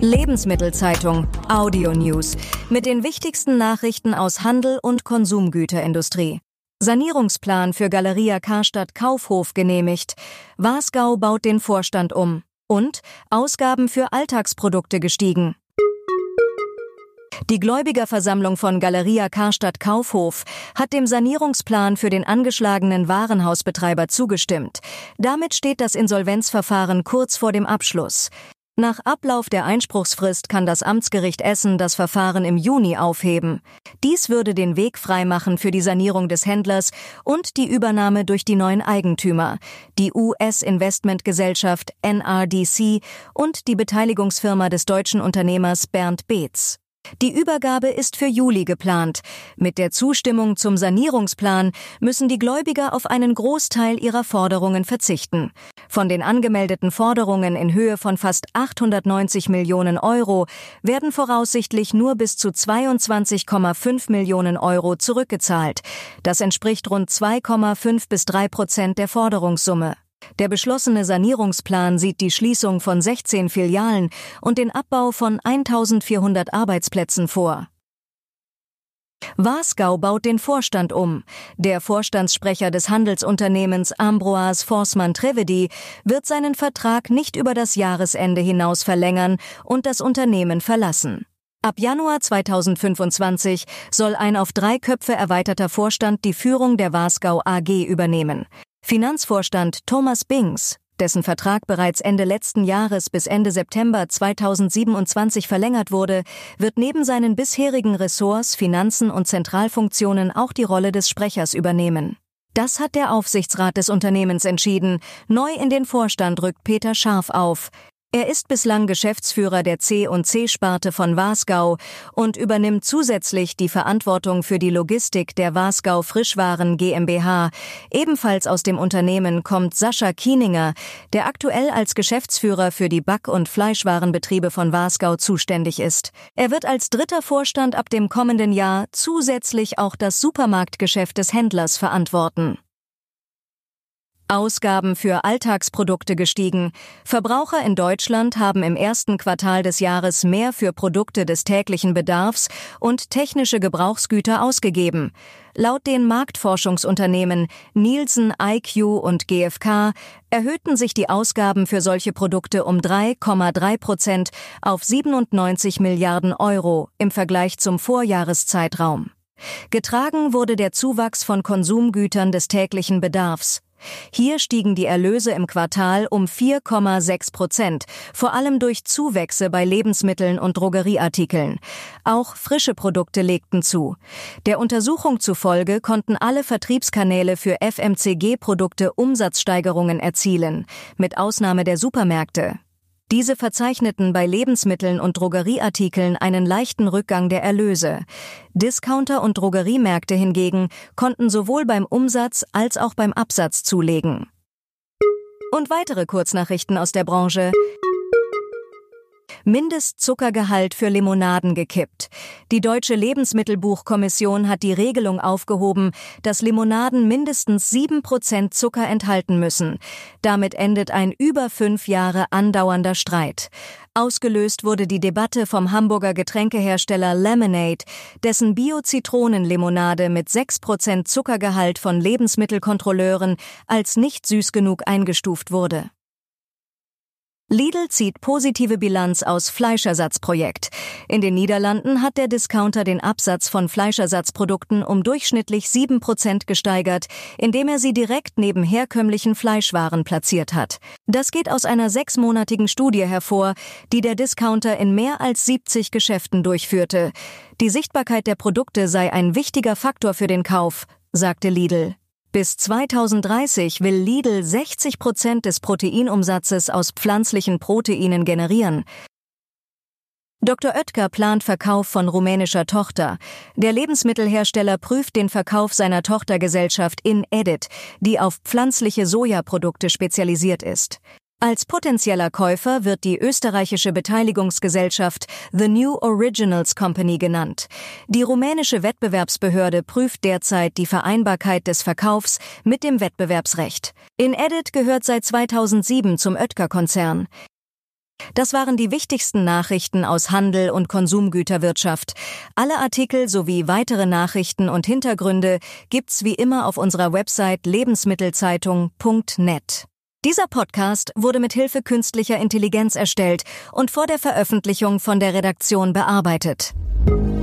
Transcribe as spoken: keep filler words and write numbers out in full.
Lebensmittelzeitung Audio News mit den wichtigsten Nachrichten aus Handel und Konsumgüterindustrie. Sanierungsplan für Galeria Karstadt Kaufhof genehmigt. Wasgau baut den Vorstand um. Und Ausgaben für Alltagsprodukte gestiegen. Die Gläubigerversammlung von Galeria Karstadt Kaufhof hat dem Sanierungsplan für den angeschlagenen Warenhausbetreiber zugestimmt. Damit steht das Insolvenzverfahren kurz vor dem Abschluss. Nach Ablauf der Einspruchsfrist kann das Amtsgericht Essen das Verfahren im Juni aufheben. Dies würde den Weg freimachen für die Sanierung des Händlers und die Übernahme durch die neuen Eigentümer, die U S-Investmentgesellschaft N R D C und die Beteiligungsfirma des deutschen Unternehmers Bernd Beetz. Die Übergabe ist für Juli geplant. Mit der Zustimmung zum Sanierungsplan müssen die Gläubiger auf einen Großteil ihrer Forderungen verzichten. Von den angemeldeten Forderungen in Höhe von fast achthundertneunzig Millionen Euro werden voraussichtlich nur bis zu zweiundzwanzig Komma fünf Millionen Euro zurückgezahlt. Das entspricht rund zwei Komma fünf bis drei Prozent der Forderungssumme. Der beschlossene Sanierungsplan sieht die Schließung von sechzehn Filialen und den Abbau von eintausendvierhundert Arbeitsplätzen vor. Wasgau baut den Vorstand um. Der Vorstandssprecher des Handelsunternehmens Ambroise Forssmann-Trivedi wird seinen Vertrag nicht über das Jahresende hinaus verlängern und das Unternehmen verlassen. Ab Januar zweitausendfünfundzwanzig soll ein auf drei Köpfe erweiterter Vorstand die Führung der Wasgau A G übernehmen. Finanzvorstand Thomas Bings, dessen Vertrag bereits Ende letzten Jahres bis Ende September zweitausendsiebenundzwanzig verlängert wurde, wird neben seinen bisherigen Ressorts, Finanzen und Zentralfunktionen auch die Rolle des Sprechers übernehmen. Das hat der Aufsichtsrat des Unternehmens entschieden. Neu in den Vorstand rückt Peter Scharf auf. Er ist bislang Geschäftsführer der C und C-Sparte von Wasgau und übernimmt zusätzlich die Verantwortung für die Logistik der Wasgau Frischwaren GmbH. Ebenfalls aus dem Unternehmen kommt Sascha Kieninger, der aktuell als Geschäftsführer für die Back- und Fleischwarenbetriebe von Wasgau zuständig ist. Er wird als dritter Vorstand ab dem kommenden Jahr zusätzlich auch das Supermarktgeschäft des Händlers verantworten. Ausgaben für Alltagsprodukte gestiegen. Verbraucher in Deutschland haben im ersten Quartal des Jahres mehr für Produkte des täglichen Bedarfs und technische Gebrauchsgüter ausgegeben. Laut den Marktforschungsunternehmen Nielsen, I Q und G F K erhöhten sich die Ausgaben für solche Produkte um drei Komma drei Prozent auf siebenundneunzig Milliarden Euro im Vergleich zum Vorjahreszeitraum. Getragen wurde der Zuwachs von Konsumgütern des täglichen Bedarfs. Hier stiegen die Erlöse im Quartal um vier Komma sechs Prozent, vor allem durch Zuwächse bei Lebensmitteln und Drogerieartikeln. Auch frische Produkte legten zu. Der Untersuchung zufolge konnten alle Vertriebskanäle für F M C G-Produkte Umsatzsteigerungen erzielen, mit Ausnahme der Supermärkte. Diese verzeichneten bei Lebensmitteln und Drogerieartikeln einen leichten Rückgang der Erlöse. Discounter und Drogeriemärkte hingegen konnten sowohl beim Umsatz als auch beim Absatz zulegen. Und weitere Kurznachrichten aus der Branche. Mindestzuckergehalt für Limonaden gekippt. Die Deutsche Lebensmittelbuchkommission hat die Regelung aufgehoben, dass Limonaden mindestens sieben Prozent Zucker enthalten müssen. Damit endet ein über fünf Jahre andauernder Streit. Ausgelöst wurde die Debatte vom Hamburger Getränkehersteller Lemonade, dessen Bio-Zitronenlimonade mit sechs Prozent Zuckergehalt von Lebensmittelkontrolleuren als nicht süß genug eingestuft wurde. Lidl zieht positive Bilanz aus Fleischersatzprojekt. In den Niederlanden hat der Discounter den Absatz von Fleischersatzprodukten um durchschnittlich sieben Prozent gesteigert, indem er sie direkt neben herkömmlichen Fleischwaren platziert hat. Das geht aus einer sechsmonatigen Studie hervor, die der Discounter in mehr als siebzig Geschäften durchführte. Die Sichtbarkeit der Produkte sei ein wichtiger Faktor für den Kauf, sagte Lidl. Bis zweitausenddreißig will Lidl sechzig Prozent des Proteinumsatzes aus pflanzlichen Proteinen generieren. Doktor Oetker plant Verkauf von rumänischer Tochter. Der Lebensmittelhersteller prüft den Verkauf seiner Tochtergesellschaft InEdit, die auf pflanzliche Sojaprodukte spezialisiert ist. Als potenzieller Käufer wird die österreichische Beteiligungsgesellschaft The New Originals Company genannt. Die rumänische Wettbewerbsbehörde prüft derzeit die Vereinbarkeit des Verkaufs mit dem Wettbewerbsrecht. InEdit gehört seit zweitausendsieben zum Oetker-Konzern. Das waren die wichtigsten Nachrichten aus Handel und Konsumgüterwirtschaft. Alle Artikel sowie weitere Nachrichten und Hintergründe gibt's wie immer auf unserer Website lebensmittelzeitung punkt net. Dieser Podcast wurde mit Hilfe künstlicher Intelligenz erstellt und vor der Veröffentlichung von der Redaktion bearbeitet.